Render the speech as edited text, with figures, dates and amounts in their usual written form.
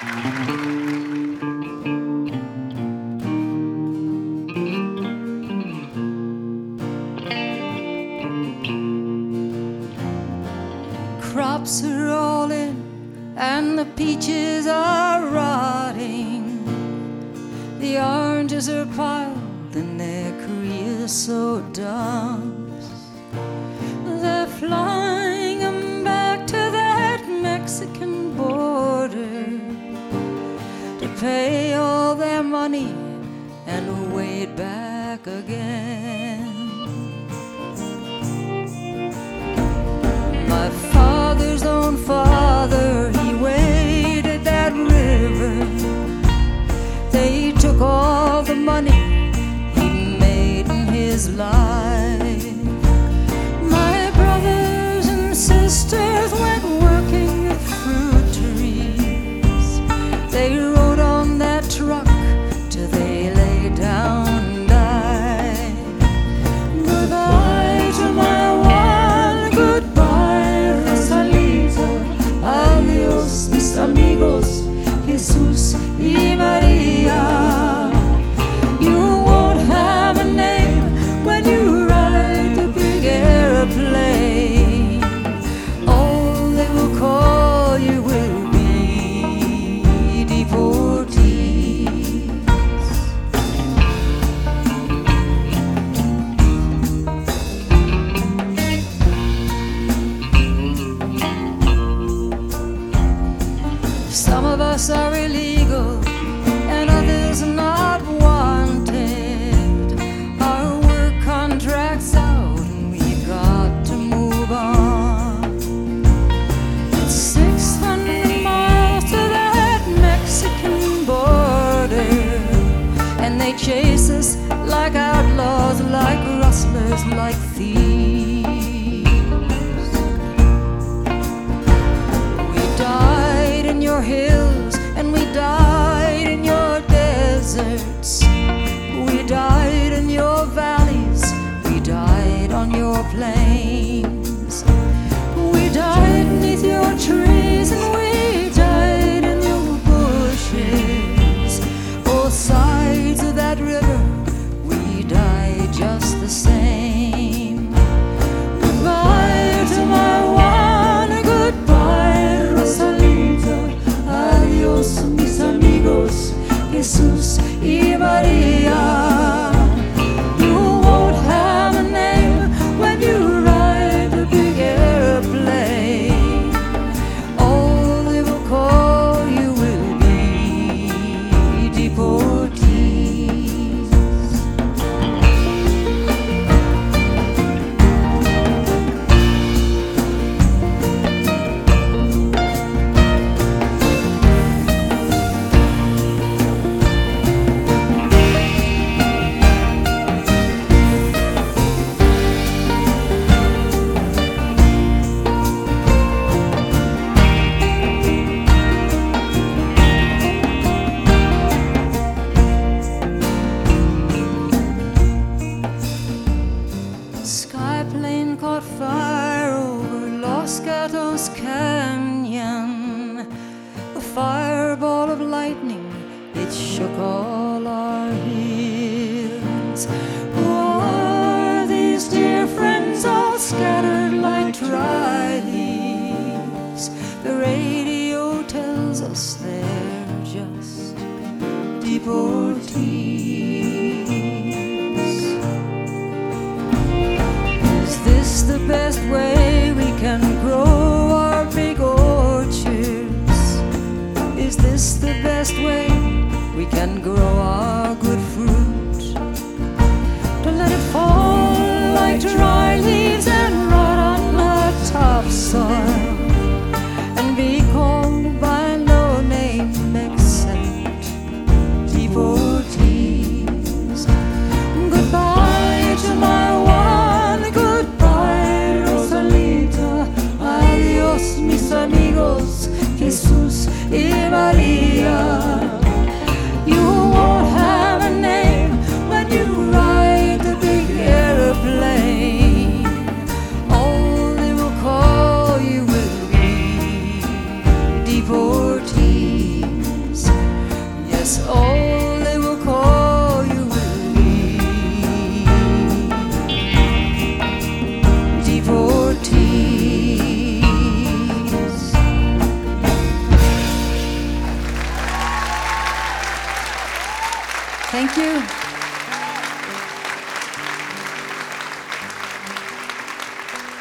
Crops are all in and the peaches are rotting. The oranges are piled in their creosote dumps. They're flying 'em back to that Mexican border to pay all their money and wait back again. My father's own father, he waded that river. They took all the money he made in his life. My brothers and sisters went working the fruit trees. They rode on that truck till they lay down and died. Goodbye to my one, goodbye Rosalita, adios mis amigos, Jesus y Maria. You won't have a name when you ride the big airplane. All they will call you will be deportees. Some of us are illegal and others are not wanted. Our work contracts out and we've got to move on. It's 600 miles to that Mexican border, and they chase us like outlaws, like rustlers, like thieves. We died in your hills and we died in your deserts. We died in your valleys, we died on your plains. We died beneath your trees and we died in your bushes. Both sides of that river, we died just the same. Goodbye to my one, goodbye Rosalita, adios mis amigos, Jesus y Maria. You won't have a name when you ride the big airplane. All they will call you will be deportees. Skyplane caught fire over Los Gatos Canyon. A fireball of lightning, it shook all our hills. Who are these dear friends all scattered like dry leaves? The radio tells us they're just deportees. Is this the best way we can grow our big orchards? Is this the best way we can grow our good fruit? To let it fall like dry leaves and rot on the topsoil and be called by no name except deportees. Goodbye to my one, goodbye Rosalita, adios mis amigos, Jesus y Maria. You won't have a name when you ride the big airplane. All they will call you will be deportees. Thank you.